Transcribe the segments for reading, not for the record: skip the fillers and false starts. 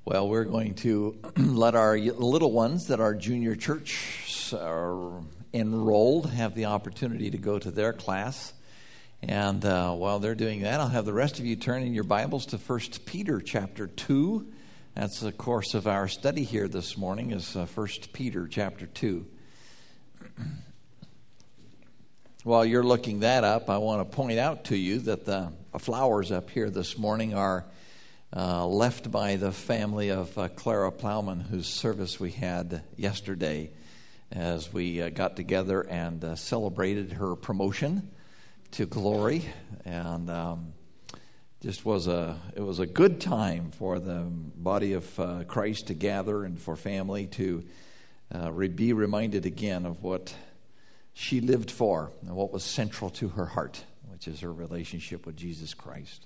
Well, we're going to let our little ones that our junior church are enrolled have the opportunity to go to their class. And while they're doing that, I'll have the rest of you turn in your Bibles to 1 Peter chapter 2. That's the course of our study here this morning is 1 Peter chapter 2. While you're looking that up, I want to point out to you that the flowers up here this morning are left by the family of Clara Plowman, whose service we had yesterday as we got together and celebrated her promotion to glory. And it was a good time for the body of Christ to gather and for family to be reminded again of what she lived for and what was central to her heart, which is her relationship with Jesus Christ.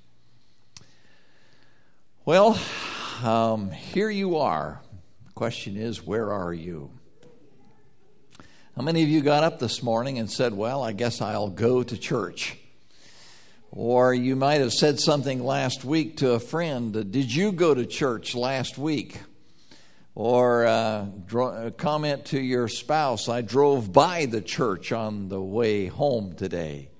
Well, here you are. The question is, where are you? How many of you got up this morning and said, well, I guess I'll go to church? Or you might have said something last week to a friend, did you go to church last week? Or comment to your spouse, I drove by the church on the way home today.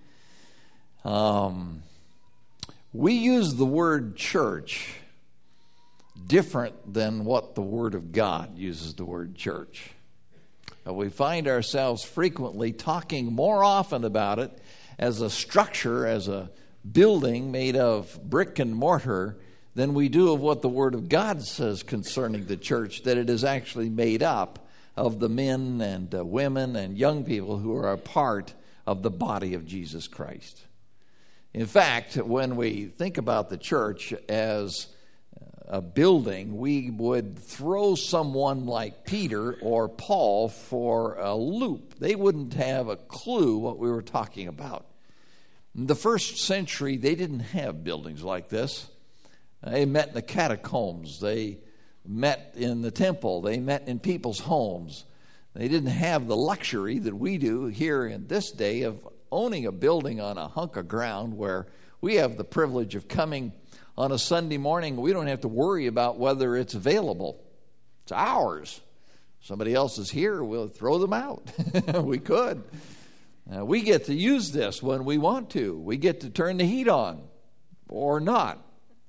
We use the word church different than what the Word of God uses the word church. We find ourselves frequently talking more often about it as a structure, as a building made of brick and mortar, than we do of what the Word of God says concerning the church, that it is actually made up of the men and women and young people who are a part of the body of Jesus Christ. In fact, when we think about the church as a building, we would throw someone like Peter or Paul for a loop. They wouldn't have a clue what we were talking about. In the first century, they didn't have buildings like this. They met in the catacombs. They met in the temple. They met in people's homes. They didn't have the luxury that we do here in this day of owning a building on a hunk of ground where we have the privilege of coming on a Sunday morning. We don't have to worry about whether it's available. It's ours. Somebody else is here, we'll throw them out. We could. We get to use this when we want to. We get to turn the heat on or not,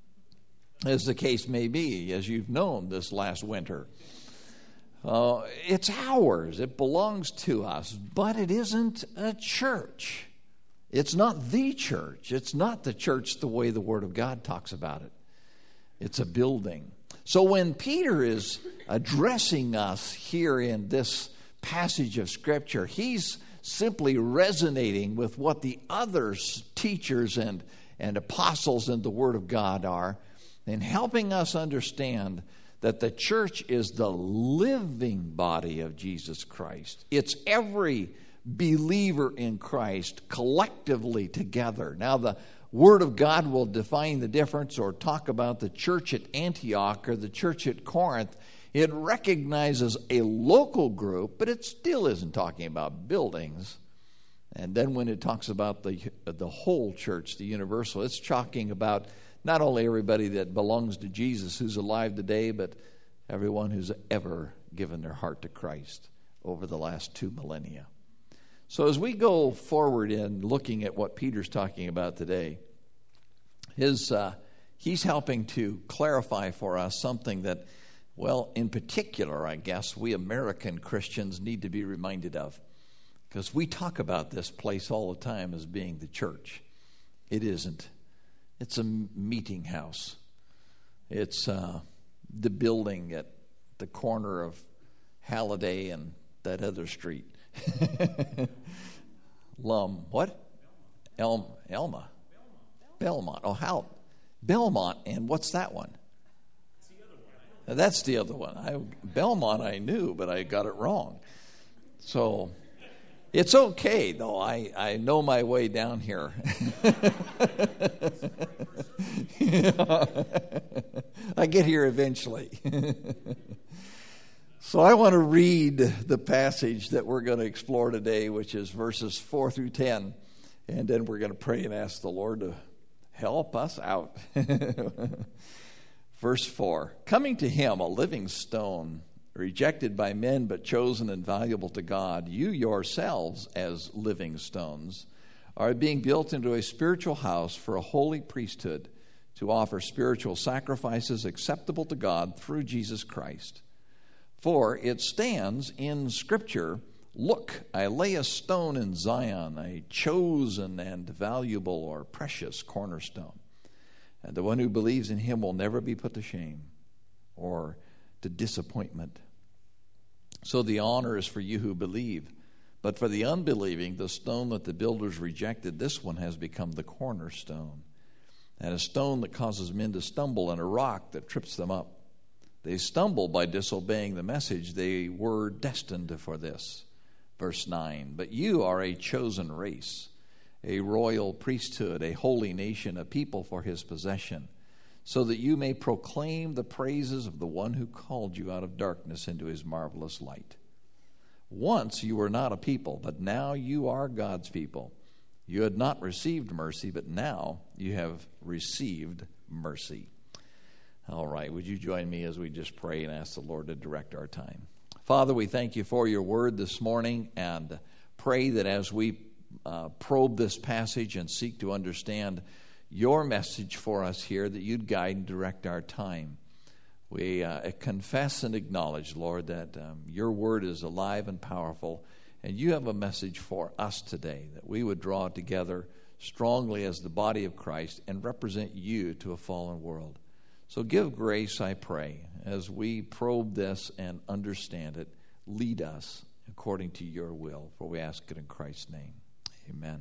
as the case may be, as you've known this last winter. It's ours. It belongs to us, but it isn't a church. It's not the church. It's not the church the way the Word of God talks about it. It's a building. So when Peter is addressing us here in this passage of Scripture, he's simply resonating with what the other teachers and apostles in the Word of God are, and helping us understand that the church is the living body of Jesus Christ. It's every believer in Christ collectively together. Now, the Word of God will define the difference or talk about the church at Antioch or the church at Corinth. It recognizes a local group, but it still isn't talking about buildings. And then when it talks about the whole church, the universal, it's talking about not only everybody that belongs to Jesus who's alive today, but everyone who's ever given their heart to Christ over the last 2 millennia. So as we go forward in looking at what Peter's talking about today, he's helping to clarify for us something that, well, in particular, I guess, we American Christians need to be reminded of. Because we talk about this place all the time as being the church. It isn't. It's a meeting house. It's the building at the corner of Halliday and that other street. Elma. Belmont. Oh, Belmont, and what's that one? That's the other one. Belmont I knew, but I got it wrong. So it's okay, though. I know my way down here. I get here eventually. So I want to read the passage that we're going to explore today, which is verses 4 through 10. And then we're going to pray and ask the Lord to help us out. Verse 4, coming to him, a living stone, rejected by men but chosen and valuable to God, you yourselves, as living stones, are being built into a spiritual house for a holy priesthood to offer spiritual sacrifices acceptable to God through Jesus Christ. For it stands in Scripture, look, I lay a stone in Zion, a chosen and valuable or precious cornerstone. And the one who believes in him will never be put to shame or to disappointment. So the honor is for you who believe. But for the unbelieving, the stone that the builders rejected, this one has become the cornerstone, and a stone that causes men to stumble, and a rock that trips them up. They stumble by disobeying the message. They were destined for this. Verse 9, but you are a chosen race, a royal priesthood, a holy nation, a people for his possession, so that you may proclaim the praises of the one who called you out of darkness into his marvelous light. Once you were not a people, but now you are God's people. You had not received mercy, but now you have received mercy. All right, would you join me as we just pray and ask the Lord to direct our time? Father, we thank you for your word this morning, and pray that as we probe this passage and seek to understand your message for us here, that you'd guide and direct our time. We confess and acknowledge, Lord, that your word is alive and powerful, and you have a message for us today, that we would draw together strongly as the body of Christ and represent you to a fallen world. So give grace, I pray, as we probe this and understand it. Lead us according to your will, for we ask it in Christ's name. Amen.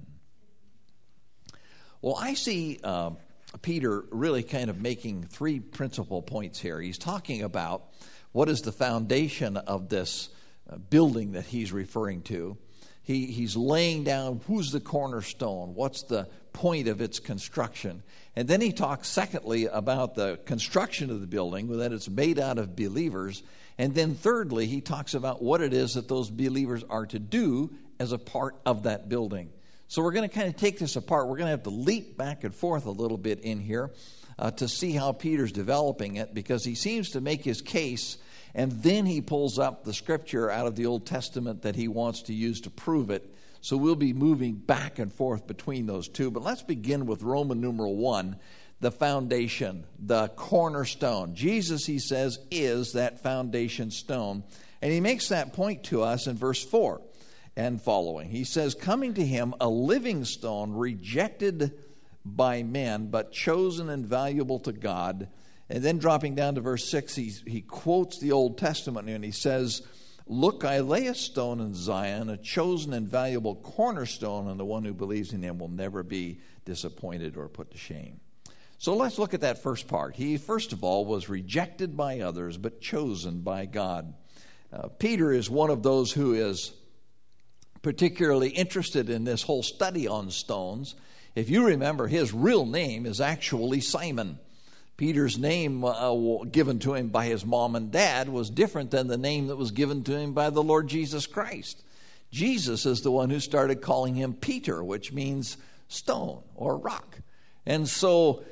Well, I see Peter really kind of making three principal points here. He's talking about what is the foundation of this building that he's referring to. He's laying down who's the cornerstone, what's the point of its construction. And then he talks, secondly, about the construction of the building, that it's made out of believers. And then thirdly, he talks about what it is that those believers are to do as a part of that building. So we're going to kind of take this apart. We're going to have to leap back and forth a little bit in here to see how Peter's developing it, because he seems to make his case, and then he pulls up the scripture out of the Old Testament that he wants to use to prove it. So we'll be moving back and forth between those two. But let's begin with Roman numeral 1, the foundation, the cornerstone. Jesus, he says, is that foundation stone. And he makes that point to us in verse 4 and following. He says, coming to him, a living stone, rejected by men, but chosen and valuable to God. And then dropping down to verse 6, he quotes the Old Testament, and he says, look, I lay a stone in Zion, a chosen and valuable cornerstone, and the one who believes in him will never be disappointed or put to shame. So let's look at that first part. He, first of all, was rejected by others, but chosen by God. Peter is one of those who is particularly interested in this whole study on stones. If you remember, his real name is actually Simon. Peter's name given to him by his mom and dad was different than the name that was given to him by the Lord Jesus Christ. Jesus is the one who started calling him Peter, which means stone or rock. And so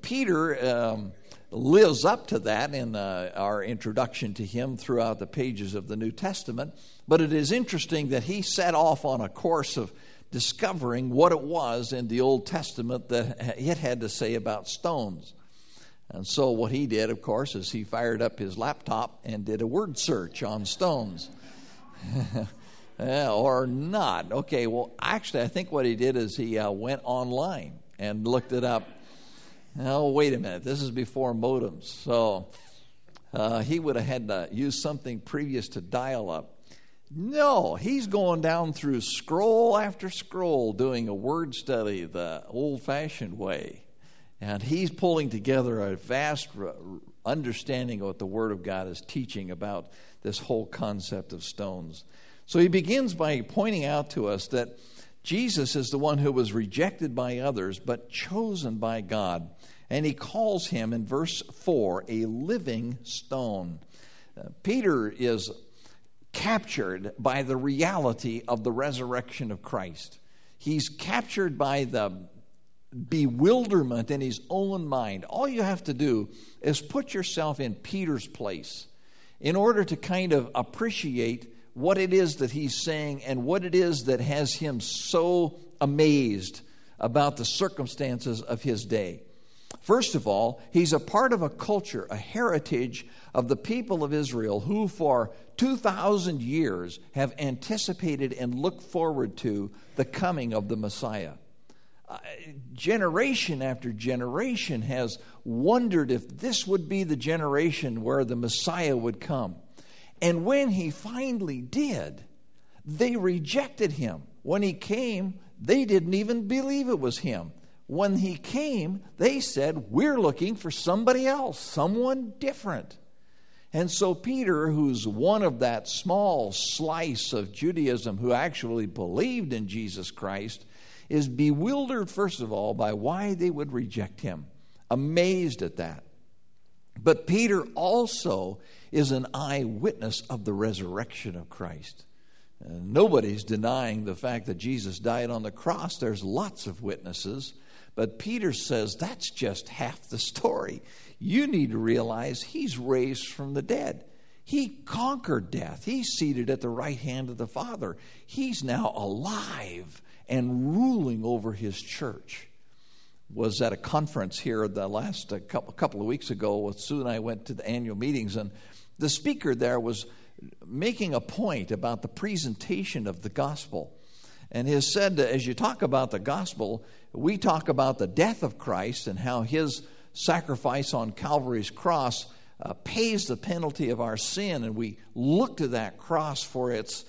Peter lives up to that in our introduction to him throughout the pages of the New Testament. But it is interesting that he set off on a course of discovering what it was in the Old Testament that it had to say about stones. And so what he did, of course, is he fired up his laptop and did a word search on stones. Or not. Okay, well, actually, I think what he did is he went online and looked it up. Oh, wait a minute. This is before modems. So he would have had to use something previous to dial-up. No, he's going down through scroll after scroll doing a word study the old-fashioned way. And he's pulling together a vast understanding of what the Word of God is teaching about this whole concept of stones. So he begins by pointing out to us that Jesus is the one who was rejected by others, but chosen by God. And he calls him, in verse 4, a living stone. Peter is captured by the reality of the resurrection of Christ. He's captured by the bewilderment in his own mind. All you have to do is put yourself in Peter's place in order to kind of appreciate what it is that he's saying and what it is that has him so amazed about the circumstances of his day. First of all, he's a part of a culture, a heritage of the people of Israel who for 2,000 years have anticipated and looked forward to the coming of the Messiah. Generation after generation has wondered if this would be the generation where the Messiah would come. And when he finally did, they rejected him. When he came, they didn't even believe it was him. When he came, they said, we're looking for somebody else, someone different. And so Peter, who's one of that small slice of Judaism who actually believed in Jesus Christ, is bewildered, first of all, by why they would reject him. Amazed at that. But Peter also is an eyewitness of the resurrection of Christ. Nobody's denying the fact that Jesus died on the cross. There's lots of witnesses. But Peter says that's just half the story. You need to realize he's raised from the dead. He conquered death. He's seated at the right hand of the Father. He's now alive and ruling over his church. Was at a conference here the last couple of weeks ago. Sue and I went to the annual meetings, and the speaker there was making a point about the presentation of the gospel. And he said that as you talk about the gospel, we talk about the death of Christ and how his sacrifice on Calvary's cross pays the penalty of our sin, and we look to that cross for its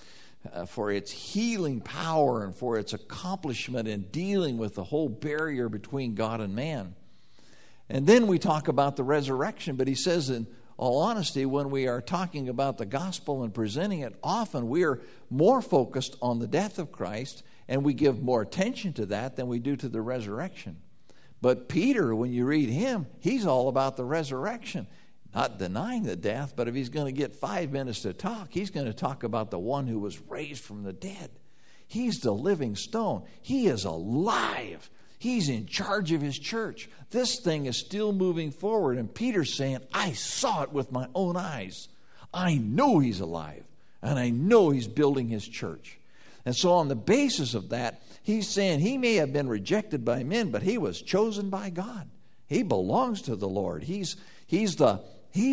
healing power and for its accomplishment in dealing with the whole barrier between God and man. And then we talk about the resurrection, but he says in all honesty, when we are talking about the gospel and presenting it, often we are more focused on the death of Christ, and we give more attention to that than we do to the resurrection. But Peter, when you read him, he's all about the resurrection. Not denying the death, but if he's going to get 5 minutes to talk, he's going to talk about the one who was raised from the dead. He's the living stone. He is alive. He's in charge of his church. This thing is still moving forward. And Peter's saying, I saw it with my own eyes. I know he's alive. And I know he's building his church. And so on the basis of that, he's saying he may have been rejected by men, but he was chosen by God. He belongs to the Lord. He's the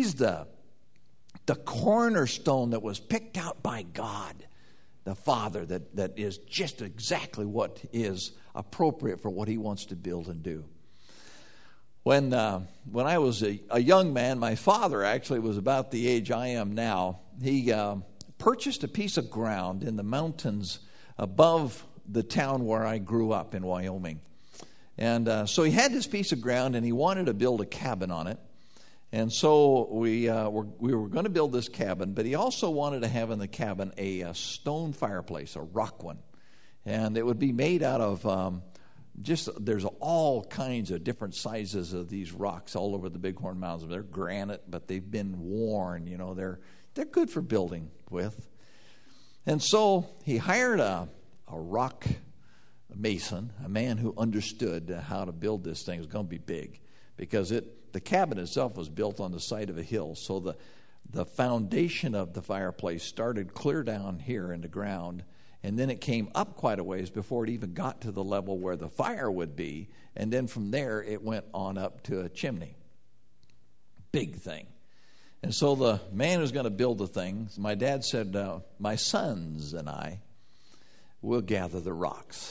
cornerstone that was picked out by God, the Father, that is just exactly what is appropriate for what he wants to build and do. When I was a young man, my father actually was about the age I am now. He purchased a piece of ground in the mountains above the town where I grew up in Wyoming. And so he had this piece of ground, and he wanted to build a cabin on it. And so we were going to build this cabin, but he also wanted to have in the cabin a stone fireplace, a rock one. And it would be made out of there's all kinds of different sizes of these rocks all over the Bighorn Mountains. They're granite, but they've been worn. You know, they're good for building with. And so he hired a rock mason, a man who understood how to build this thing. It was going to be big because the cabin itself was built on the side of a hill. So the foundation of the fireplace started clear down here in the ground, and then it came up quite a ways before it even got to the level where the fire would be. And then from there, it went on up to a chimney. Big thing. And so the man who's going to build the thing, my dad said, my sons and I will gather the rocks.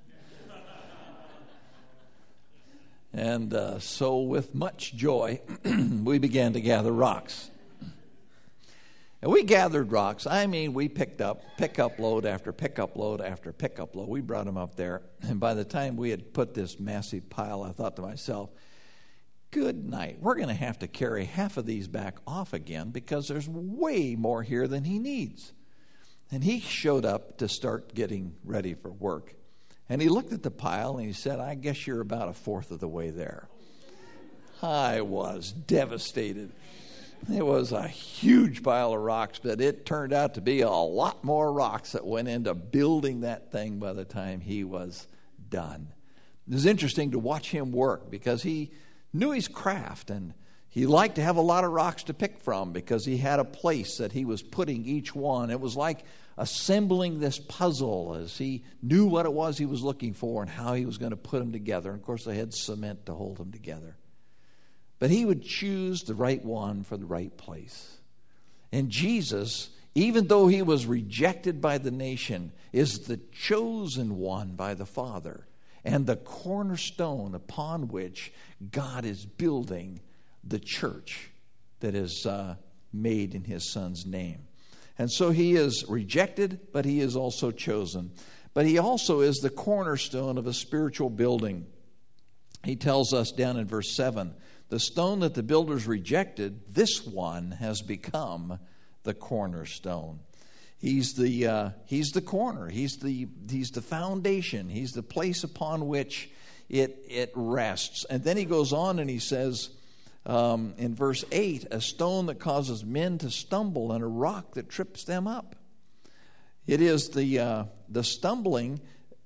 And so with much joy, we began to gather rocks. And we gathered rocks. I mean, we picked up pickup load after pickup load after pickup load. We brought them up there. And by the time we had put this massive pile, I thought to myself, good night. We're going to have to carry half of these back off again because there's way more here than he needs. And he showed up to start getting ready for work. And he looked at the pile and he said, I guess you're about a fourth of the way there. I was devastated. It was a huge pile of rocks, but it turned out to be a lot more rocks that went into building that thing by the time he was done. It was interesting to watch him work because he knew his craft, and he liked to have a lot of rocks to pick from because he had a place that he was putting each one. It was like assembling this puzzle as he knew what it was he was looking for and how he was going to put them together. And of course, they had cement to hold them together. But he would choose the right one for the right place. And Jesus, even though he was rejected by the nation, is the chosen one by the Father and the cornerstone upon which God is building the church that is made in his Son's name. And so he is rejected, but he is also chosen. But he also is the cornerstone of a spiritual building. He tells us down in verse 7, the stone that the builders rejected, this one has become the cornerstone. He's the corner. He's the foundation. He's the place upon which it rests. And then he goes on and he says in verse 8, a stone that causes men to stumble and a rock that trips them up. It is the stumbling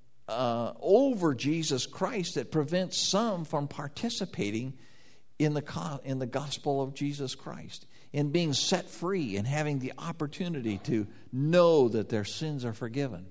over Jesus Christ that prevents some from participating in the gospel of Jesus Christ, in being set free and having the opportunity to know that their sins are forgiven.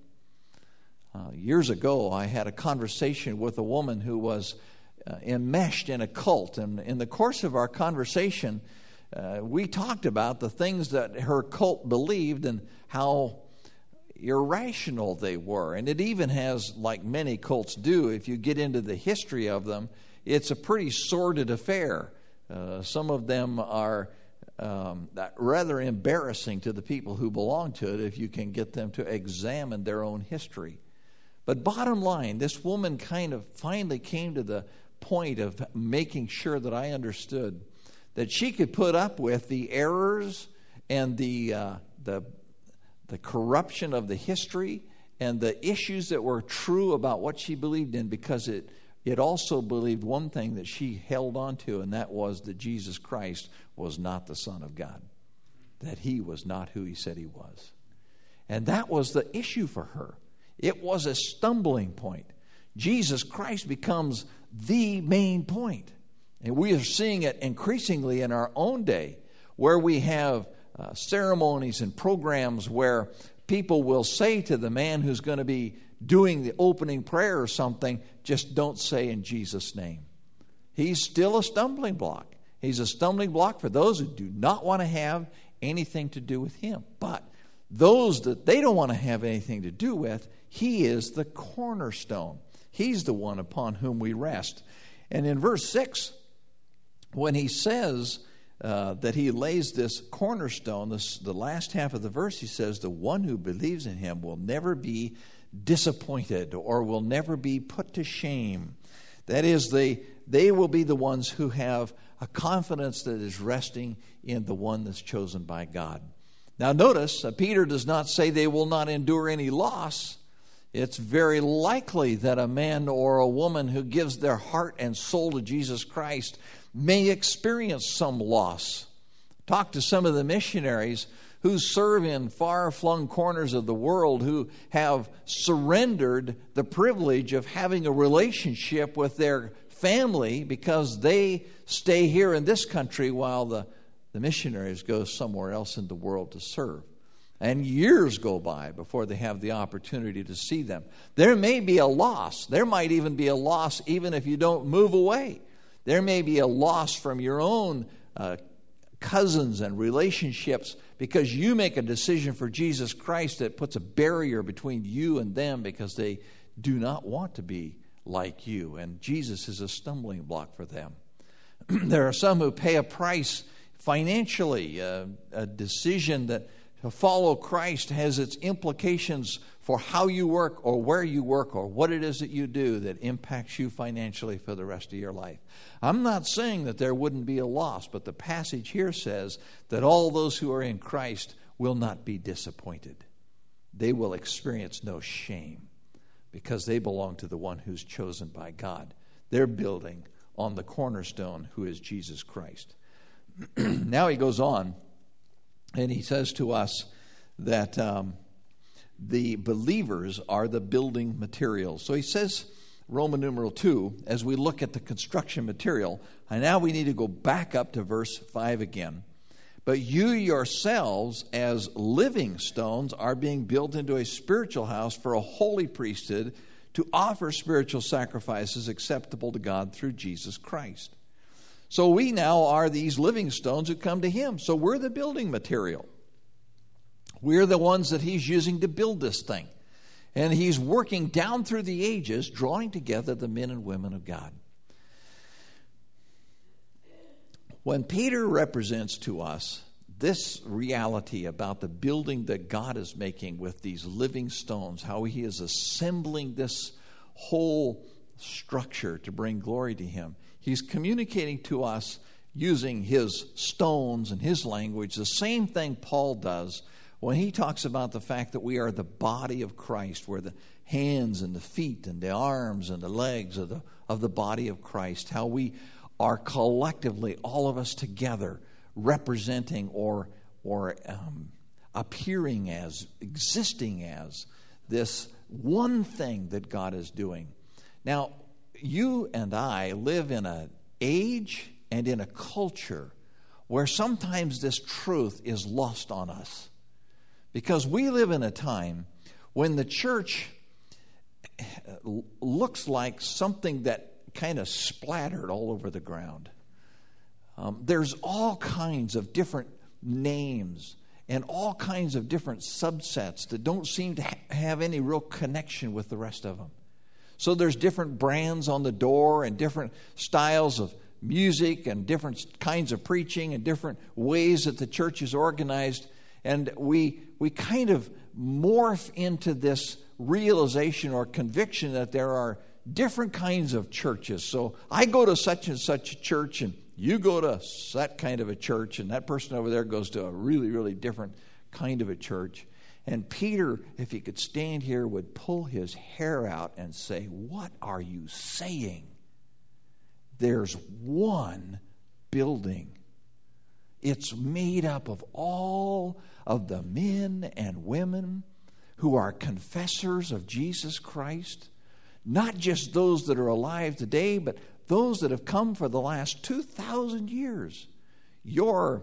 Years ago, I had a conversation with a woman who was enmeshed in a cult, and in the course of our conversation, we talked about the things that her cult believed and how irrational they were. And it even has, like many cults do, if you get into the history of them, it's a pretty sordid affair. Some of them are rather embarrassing to the people who belong to it if you can get them to examine their own history. But bottom line, this woman kind of finally came to the point of making sure that I understood that she could put up with the errors and the corruption of the history and the issues that were true about what she believed in, because it also believed one thing that she held on to, and that was that Jesus Christ was not the Son of God, that he was not who he said he was. And that was the issue for her. It was a stumbling point. Jesus Christ becomes the main point. And we are seeing it increasingly in our own day, where we have ceremonies and programs where people will say to the man who's going to be doing the opening prayer or something, just don't say in Jesus' name. He's still a stumbling block. He's a stumbling block for those who do not want to have anything to do with him. But those that they don't want to have anything to do with, he is the cornerstone. He's the one upon whom we rest. And in verse 6, when he says that he lays this cornerstone, the last half of the verse, he says, the one who believes in him will never be disappointed or will never be put to shame. That is, they will be the ones who have a confidence that is resting in the one that's chosen by God. Now notice, Peter does not say they will not endure any loss. It's very likely that a man or a woman who gives their heart and soul to Jesus Christ may experience some loss. Talk to some of the missionaries who serve in far-flung corners of the world, who have surrendered the privilege of having a relationship with their family because they stay here in this country while the missionaries go somewhere else in the world to serve. And years go by before they have the opportunity to see them. There may be a loss. There might even be a loss even if you don't move away. There may be a loss from your own cousins and relationships because you make a decision for Jesus Christ that puts a barrier between you and them because they do not want to be like you. And Jesus is a stumbling block for them. There are some who pay a price financially. A decision that to follow Christ has its implications for how you work or where you work or what it is that you do that impacts you financially for the rest of your life. I'm not saying that there wouldn't be a loss, but the passage here says that all those who are in Christ will not be disappointed. They will experience no shame because they belong to the one who's chosen by God. They're building on the cornerstone who is Jesus Christ. Now he goes on and he says to us that the believers are the building materials. So he says Roman numeral 2, as we look at the construction material, and now we need to go back up to verse 5 again. But you yourselves, as living stones, are being built into a spiritual house for a holy priesthood to offer spiritual sacrifices acceptable to God through Jesus Christ. So we now are these living stones who come to Him. So we're the building material. We're the ones that He's using to build this thing. And He's working down through the ages, drawing together the men and women of God. When Peter represents to us this reality about the building that God is making with these living stones, how He is assembling this whole structure to bring glory to Him, He's communicating to us using His stones and His language, the same thing Paul does when he talks about the fact that we are the body of Christ. We're the hands and the feet and the arms and the legs of the body of Christ, how we are collectively, all of us together, representing or appearing as, existing as this one thing that God is doing. Now, you and I live in an age and in a culture where sometimes this truth is lost on us, because we live in a time when the church looks like something that kind of splattered all over the ground. There's all kinds of different names and all kinds of different subsets that don't seem to have any real connection with the rest of them. So there's different brands on the door and different styles of music and different kinds of preaching and different ways that the church is organized. And we kind of morph into this realization or conviction that there are different kinds of churches. So I go to such and such a church, and you go to that kind of a church, and that person over there goes to a really, really different kind of a church. And Peter, if he could stand here, would pull his hair out and say, "What are you saying? There's one building. It's made up of all of the men and women who are confessors of Jesus Christ, not just those that are alive today, but those that have come for the last 2,000 years. Your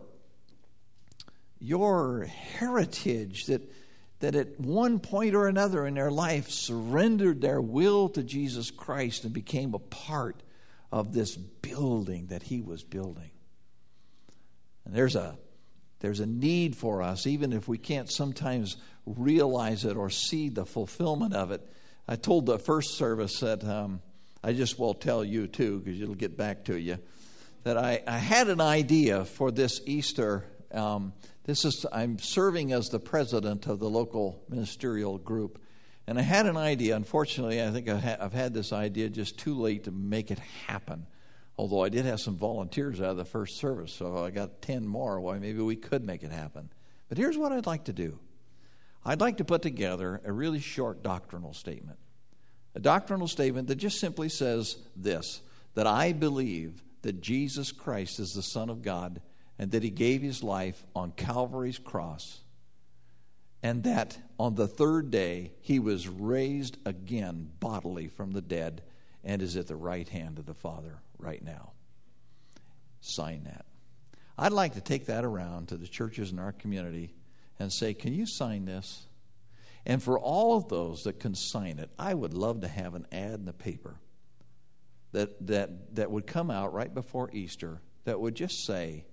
heritage that at one point or another in their life surrendered their will to Jesus Christ and became a part of this building that He was building." And there's a need for us, even if we can't sometimes realize it or see the fulfillment of it. I told the first service that I just will tell you too, because it'll get back to you, that I had an idea for this Easter. I'm serving as the president of the local ministerial group, and I had an idea. Unfortunately, I think I've had this idea just too late to make it happen. Although I did have some volunteers out of the first service, so I got 10 more. Why, maybe we could make it happen. But here's what I'd like to do. I'd like to put together a really short doctrinal statement. A doctrinal statement that just simply says this: that I believe that Jesus Christ is the Son of God, and that He gave His life on Calvary's cross, and that on the third day He was raised again bodily from the dead and is at the right hand of the Father right now. Sign that. I'd like to take that around to the churches in our community and say, "Can you sign this?" And for all of those that can sign it, I would love to have an ad in the paper that would come out right before Easter that would just say,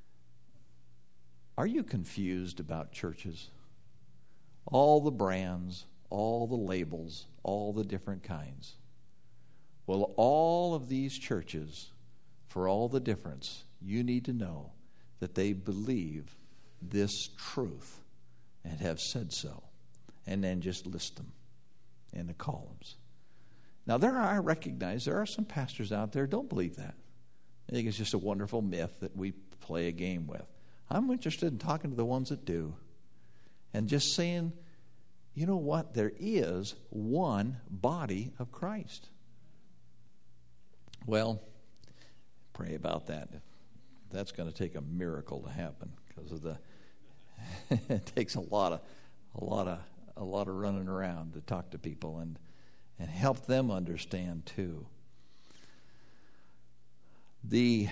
"Are you confused about churches? All the brands, all the labels, all the different kinds. Well, all of these churches, for all the difference, you need to know that they believe this truth and have said so." And then just list them in the columns. Now, I recognize there are some pastors out there who don't believe that. I think it's just a wonderful myth that we play a game with. I'm interested in talking to the ones that do and just saying, you know what? There is one body of Christ. Well, pray about that. That's going to take a miracle to happen, because of it takes a lot of running around to talk to people, and help them understand too. The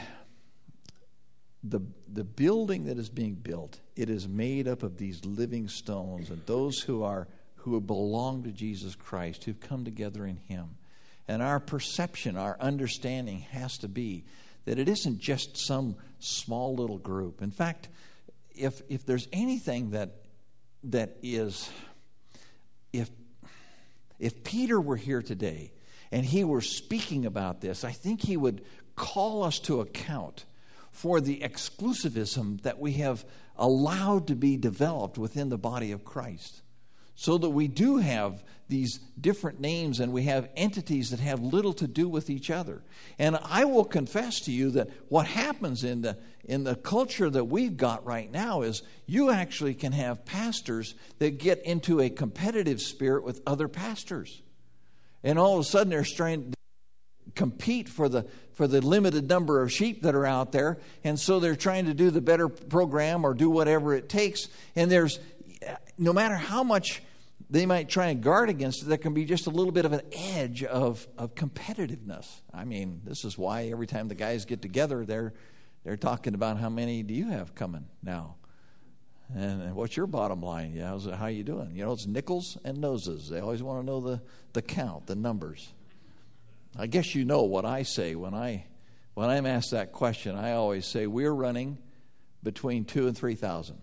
building that is being built, it is made up of these living stones, and those who belong to Jesus Christ, who've come together in Him. And our perception, our understanding has to be that it isn't just some small little group. In fact, if there's anything that is, if Peter were here today and he were speaking about this, I think he would call us to account for the exclusivism that we have allowed to be developed within the body of Christ. So that we do have these different names and we have entities that have little to do with each other. And I will confess to you that what happens in the culture that we've got right now is you actually can have pastors that get into a competitive spirit with other pastors. And all of a sudden they're trying to compete for the limited number of sheep that are out there. And so they're trying to do the better program or do whatever it takes. And no matter how much they might try and guard against it, there can be just a little bit of an edge of competitiveness. I mean, this is why every time the guys get together, they're talking about how many do you have coming now? And what's your bottom line? Yeah, how you doing? You know, it's nickels and noses. They always want to know the count, the numbers. I guess you know what I say when I'm asked that question. I always say we're running between 2,000 and 3,000.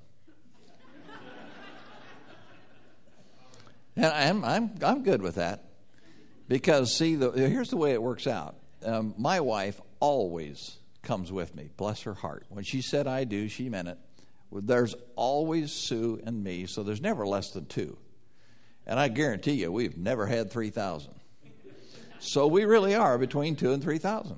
And I'm good with that, because see, here's the way it works out. My wife always comes with me, bless her heart. When she said I do, she meant it. There's always Sue and me, so there's never less than 2. And I guarantee you, we've never had 3,000. So we really are between 2,000 and 3,000.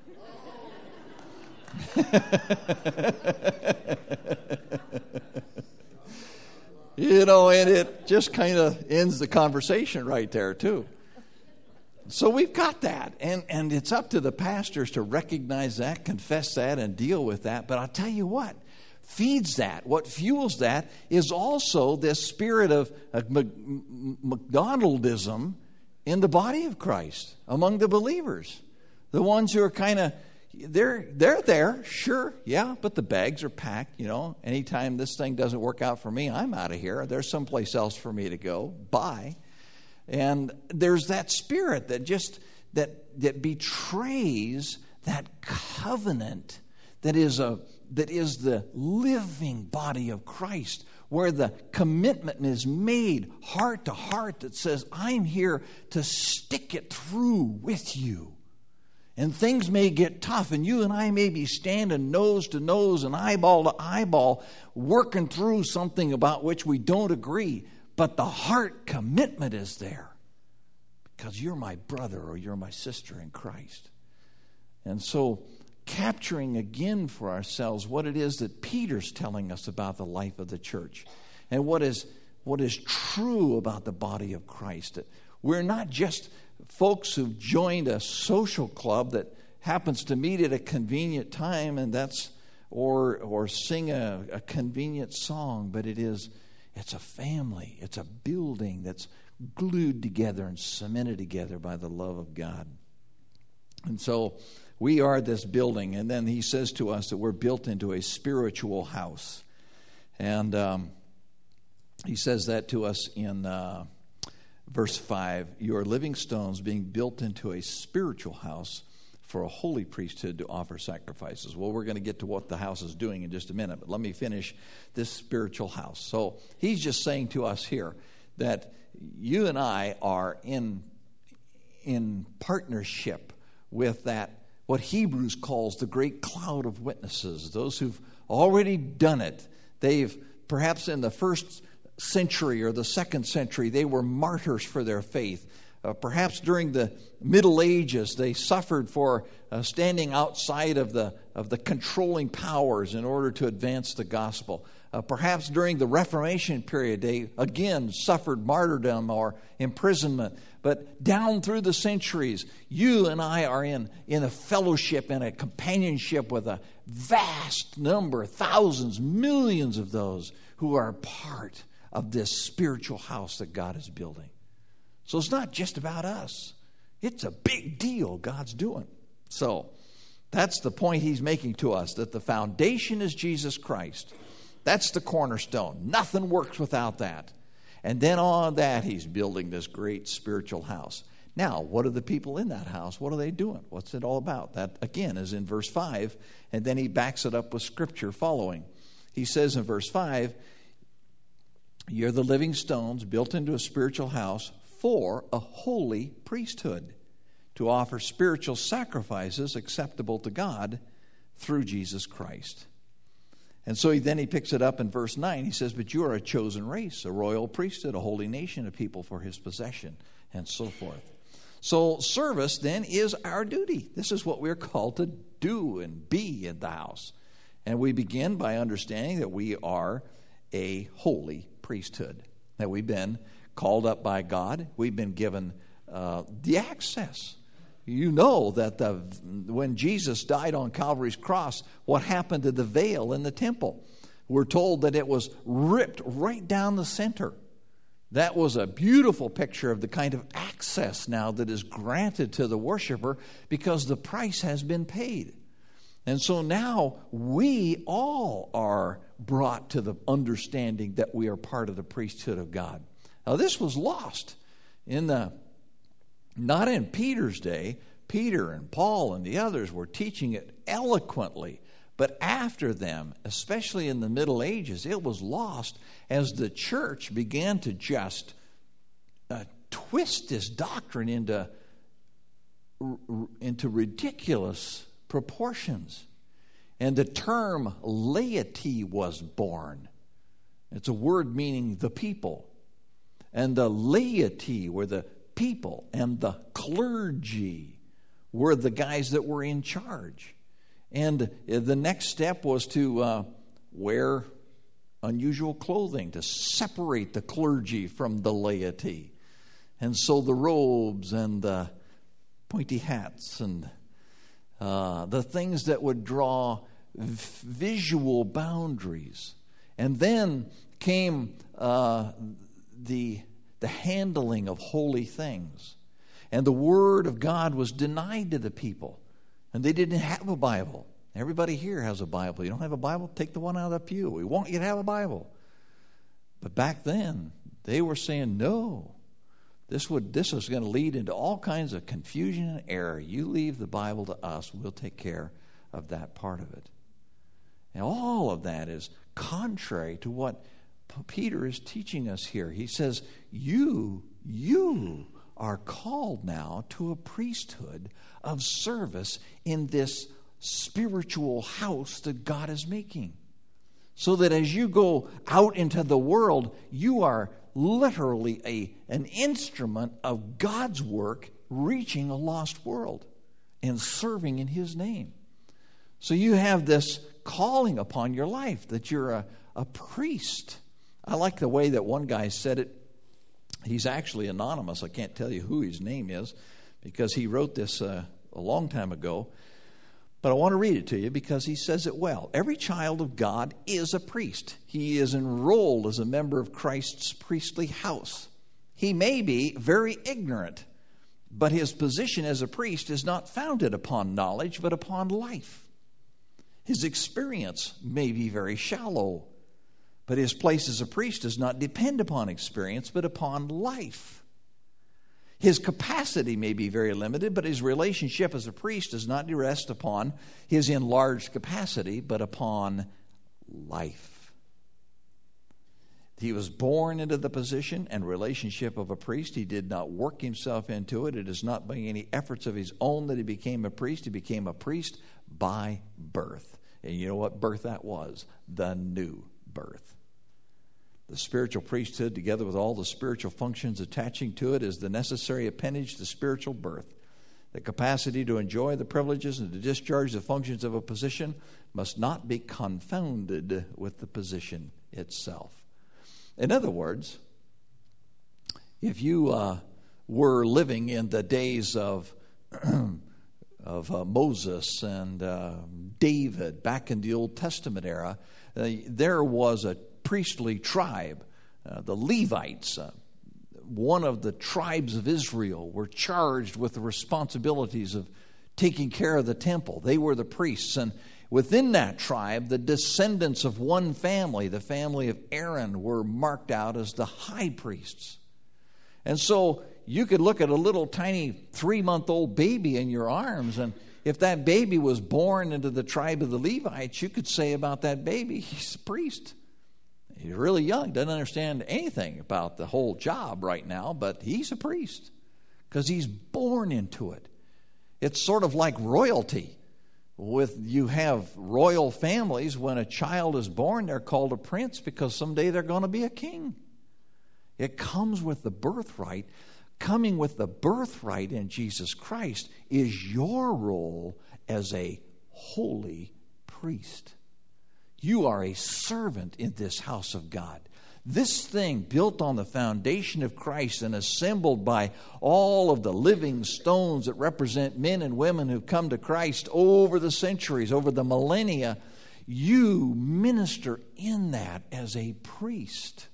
You know, and it just kind of ends the conversation right there, too. So we've got that. And it's up to the pastors to recognize that, confess that, and deal with that. But I'll tell you what feeds that, what fuels that, is also this spirit of McDonaldism in the body of Christ, among the believers. The ones who are kind of, they're there, sure, yeah, but the bags are packed, you know. Anytime this thing doesn't work out for me, I'm out of here. There's someplace else for me to go. Bye. And there's that spirit that just, that betrays that covenant that is the living body of Christ, where the commitment is made heart to heart that says, I'm here to stick it through with you. And things may get tough, and you and I may be standing nose to nose and eyeball to eyeball, working through something about which we don't agree. But the heart commitment is there, because you're my brother or you're my sister in Christ. And so capturing again for ourselves what it is that Peter's telling us about the life of the church, and what is true about the body of Christ. That we're not just folks who've joined a social club that happens to meet at a convenient time, and that's or sing a convenient song, but it's a family, it's a building that's glued together and cemented together by the love of God. And so we are this building, and then he says to us that we're built into a spiritual house. And he says that to us in verse 5. You are living stones being built into a spiritual house for a holy priesthood to offer sacrifices. Well, we're going to get to what the house is doing in just a minute, but let me finish this spiritual house. So he's just saying to us here that you and I are in partnership with that, what Hebrews calls the great cloud of witnesses, those who've already done it. They've perhaps in the first century or the second century, they were martyrs for their faith. Perhaps during the Middle Ages, they suffered for standing outside of the controlling powers in order to advance the gospel. Perhaps during the Reformation period, they again suffered martyrdom or imprisonment. But down through the centuries, you and I are in a fellowship and a companionship with a vast number, thousands, millions of those who are part of this spiritual house that God is building. So it's not just about us. It's a big deal God's doing. So that's the point he's making to us, that the foundation is Jesus Christ. That's the cornerstone. Nothing works without that. And then on that, he's building this great spiritual house. Now, what are the people in that house? What are they doing? What's it all about? That, again, is in verse 5, and then he backs it up with Scripture following. He says in verse 5, you're the living stones built into a spiritual house for a holy priesthood, to offer spiritual sacrifices acceptable to God through Jesus Christ. And so then he picks it up in verse 9. He says, but you are a chosen race, a royal priesthood, a holy nation, a people for his possession, and so forth. So service then is our duty. This is what we're called to do and be in the house. And we begin by understanding that we are a holy priesthood, that we've been called up by God. We've been given the access. You know that when Jesus died on Calvary's cross, what happened to the veil in the temple? We're told that it was ripped right down the center. That was a beautiful picture of the kind of access now that is granted to the worshiper because the price has been paid. And so now we all are brought to the understanding that we are part of the priesthood of God. Now this was lost not in Peter's day. Peter and Paul and the others were teaching it eloquently. But after them, especially in the Middle Ages, it was lost as the church began to just twist this doctrine into ridiculous proportions. And the term laity was born. It's a word meaning the people. And the laity were the people, and the clergy were the guys that were in charge. And the next step was to wear unusual clothing to separate the clergy from the laity. And so the robes and the pointy hats and the things that would draw visual boundaries. And then came the handling of holy things. And the Word of God was denied to the people. And they didn't have a Bible. Everybody here has a Bible. You don't have a Bible? Take the one out of the pew. We want you to have a Bible. But back then, they were saying, no, this is going to lead into all kinds of confusion and error. You leave the Bible to us. We'll take care of that part of it. And all of that is contrary to what Peter is teaching us here. He says, you are called now to a priesthood of service in this spiritual house that God is making. So that as you go out into the world, you are literally an instrument of God's work reaching a lost world and serving in His name. So you have this calling upon your life that you're a priest. I like the way that one guy said it. He's actually anonymous. I can't tell you who his name is because he wrote this a long time ago. But I want to read it to you because he says it well. Every child of God is a priest. He is enrolled as a member of Christ's priestly house. He may be very ignorant, but his position as a priest is not founded upon knowledge, but upon life. His experience may be very shallow, but his place as a priest does not depend upon experience, but upon life. His capacity may be very limited, but his relationship as a priest does not rest upon his enlarged capacity, but upon life. He was born into the position and relationship of a priest. He did not work himself into it. It is not by any efforts of his own that he became a priest. He became a priest by birth. And you know what birth that was? The new birth. The spiritual priesthood, together with all the spiritual functions attaching to it, is the necessary appendage to spiritual birth. The capacity to enjoy the privileges and to discharge the functions of a position must not be confounded with the position itself. In other words, if you were living in the days of Moses and David back in the Old Testament era, there was a priestly tribe, the Levites, one of the tribes of Israel were charged with the responsibilities of taking care of the temple. They were the priests. And within that tribe, the descendants of one family, the family of Aaron, were marked out as the high priests. And so you could look at a little tiny 3-month-old baby in your arms, and if that baby was born into the tribe of the Levites, you could say about that baby, he's a priest. He's really young, doesn't understand anything about the whole job right now, but he's a priest because he's born into it. It's sort of like royalty. You have royal families. When a child is born, they're called a prince because someday they're going to be a king. It comes with the birthright. Coming with the birthright in Jesus Christ is your role as a holy priest. You are a servant in this house of God. This thing built on the foundation of Christ and assembled by all of the living stones that represent men and women who've come to Christ over the centuries, over the millennia, you minister in that as a priest.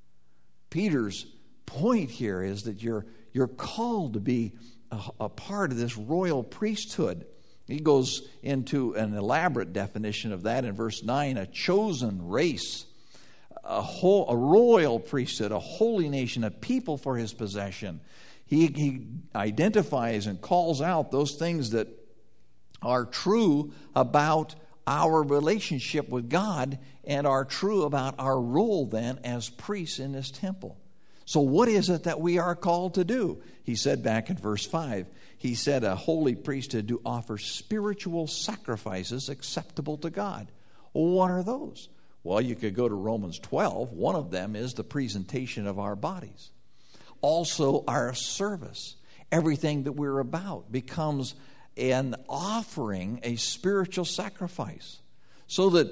Peter's point here is that you're called to be a part of this royal priesthood. He goes into an elaborate definition of that in verse 9, a chosen race, a royal priesthood, a holy nation, a people for his possession. He identifies and calls out those things that are true about our relationship with God and are true about our role then as priests in this temple. So what is it that we are called to do? He said back in verse 5, he said a holy priesthood to offer spiritual sacrifices acceptable to God. Well, what are those? Well, you could go to Romans 12. One of them is the presentation of our bodies. Also, our service. Everything that we're about becomes an offering, a spiritual sacrifice. So that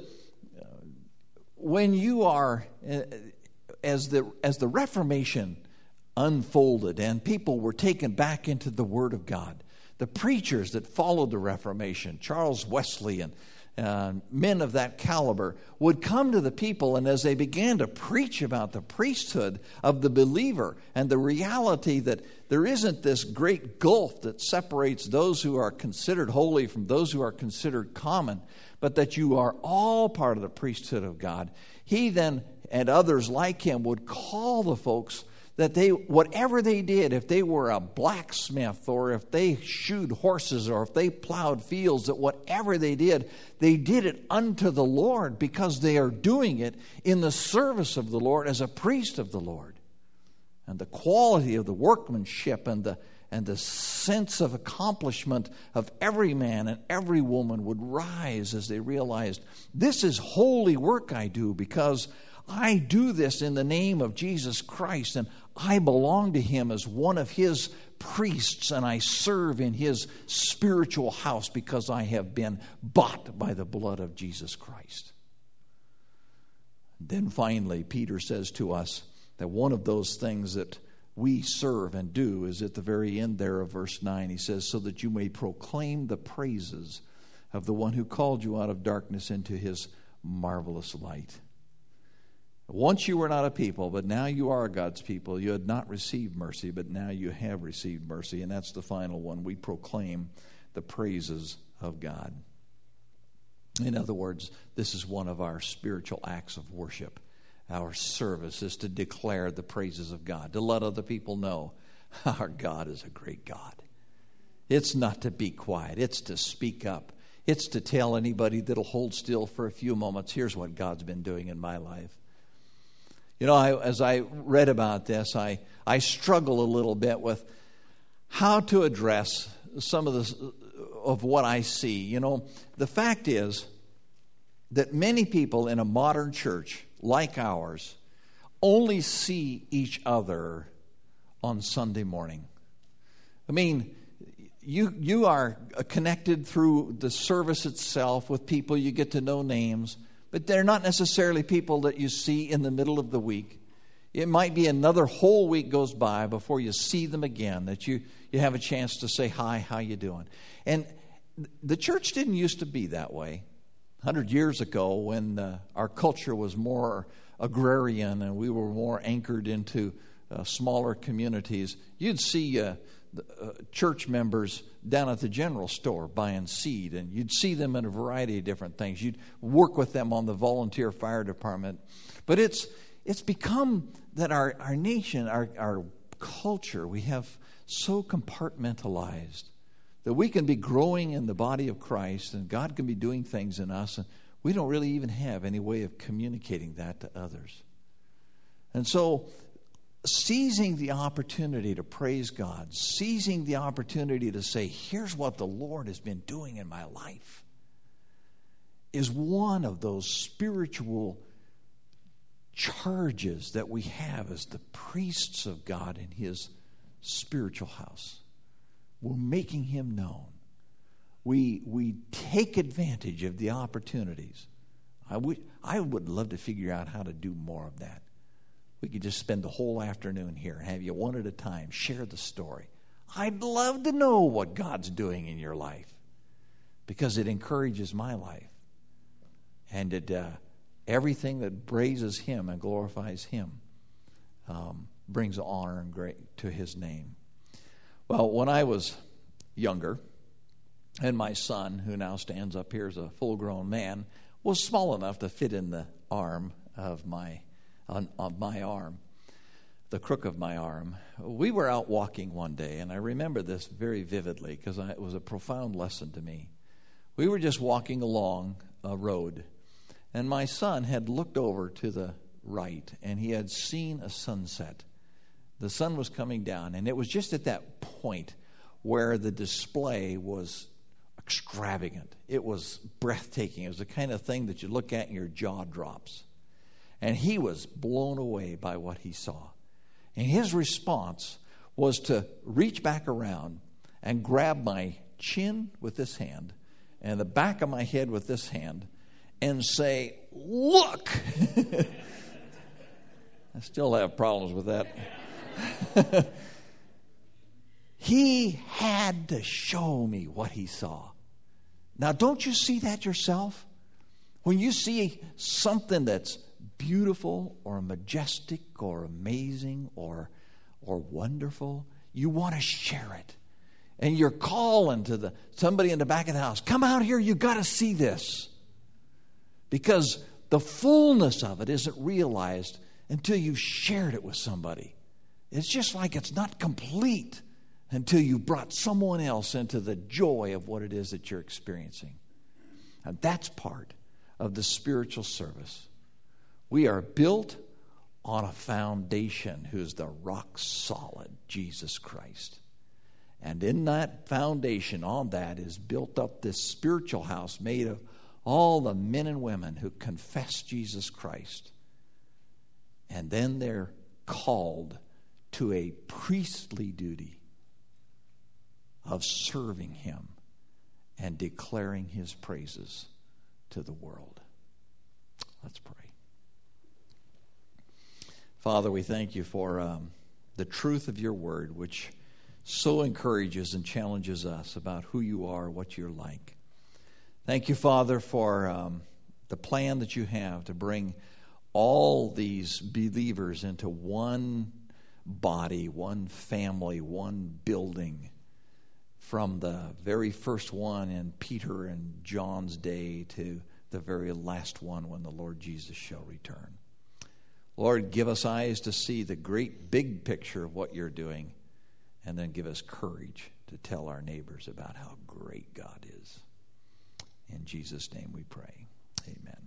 when you are, as the Reformation unfolded and people were taken back into the Word of God, the preachers that followed the Reformation, Charles Wesley and men of that caliber, would come to the people, and as they began to preach about the priesthood of the believer and the reality that there isn't this great gulf that separates those who are considered holy from those who are considered common, but that you are all part of the priesthood of God, he then and others like him would call the folks that whatever they did, if they were a blacksmith or if they shoed horses or if they plowed fields, that whatever they did it unto the Lord because they are doing it in the service of the Lord as a priest of the Lord. And the quality of the workmanship and the sense of accomplishment of every man and every woman would rise as they realized, this is holy work I do because I do this in the name of Jesus Christ, and I belong to Him as one of His priests, and I serve in His spiritual house because I have been bought by the blood of Jesus Christ. Then finally, Peter says to us that one of those things that we serve and do is at the very end there of verse 9. He says, so that you may proclaim the praises of the one who called you out of darkness into His marvelous light. Once you were not a people, but now you are God's people. You had not received mercy, but now you have received mercy. And that's the final one. We proclaim the praises of God. In other words, this is one of our spiritual acts of worship. Our service is to declare the praises of God, to let other people know our God is a great God. It's not to be quiet. It's to speak up. It's to tell anybody that'll hold still for a few moments, here's what God's been doing in my life. You know, as I read about this, I struggle a little bit with how to address some of what I see. You know, the fact is that many people in a modern church like ours only see each other on Sunday morning. I mean, you are connected through the service itself with people, you get to know names, but they're not necessarily people that you see in the middle of the week. It might be another whole week goes by before you see them again, that you have a chance to say, hi, how you doing? And the church didn't used to be that way. 100 years ago, when our culture was more agrarian and we were more anchored into smaller communities, you'd see church members down at the general store buying seed, and you'd see them in a variety of different things. You'd work with them on the volunteer fire department. But it's become that our nation, our culture, we have so compartmentalized that we can be growing in the body of Christ, and God can be doing things in us, and we don't really even have any way of communicating that to others. And so, seizing the opportunity to praise God, seizing the opportunity to say, here's what the Lord has been doing in my life, is one of those spiritual charges that we have as the priests of God in His spiritual house. We're making Him known. We take advantage of the opportunities. I would love to figure out how to do more of that. We could just spend the whole afternoon here and have you one at a time share the story. I'd love to know what God's doing in your life, because it encourages my life. And it everything that praises Him and glorifies Him brings honor and grace to His name. Well, when I was younger, and my son, who now stands up here as a full-grown man, was small enough to fit in the arm of my arm, the crook of my arm. We were out walking one day, and I remember this very vividly because it was a profound lesson to me. We were just walking along a road, and my son had looked over to the right, and he had seen a sunset. The sun was coming down, and it was just at that point where the display was extravagant. It was breathtaking. It was the kind of thing that you look at and your jaw drops. And he was blown away by what he saw. And his response was to reach back around and grab my chin with this hand and the back of my head with this hand and say, "Look!" I still have problems with that. He had to show me what he saw. Now, don't you see that yourself? When you see something that's beautiful or majestic or amazing or wonderful, you want to share it. And you're calling to somebody in the back of the house, "Come out here, you got to see this." Because the fullness of it isn't realized until you've shared it with somebody. It's just like it's not complete until you've brought someone else into the joy of what it is that you're experiencing. And that's part of the spiritual service. We are built on a foundation who's the rock solid Jesus Christ. And in that foundation, on that is built up this spiritual house made of all the men and women who confess Jesus Christ. And then they're called to a priestly duty of serving Him and declaring His praises to the world. Let's pray. Father, we thank You for the truth of Your word, which so encourages and challenges us about who You are, what You're like. Thank You, Father, for the plan that You have to bring all these believers into one body, one family, one building, from the very first one in Peter and John's day to the very last one when the Lord Jesus shall return. Lord, give us eyes to see the great big picture of what You're doing, and then give us courage to tell our neighbors about how great God is. In Jesus' name we pray. Amen.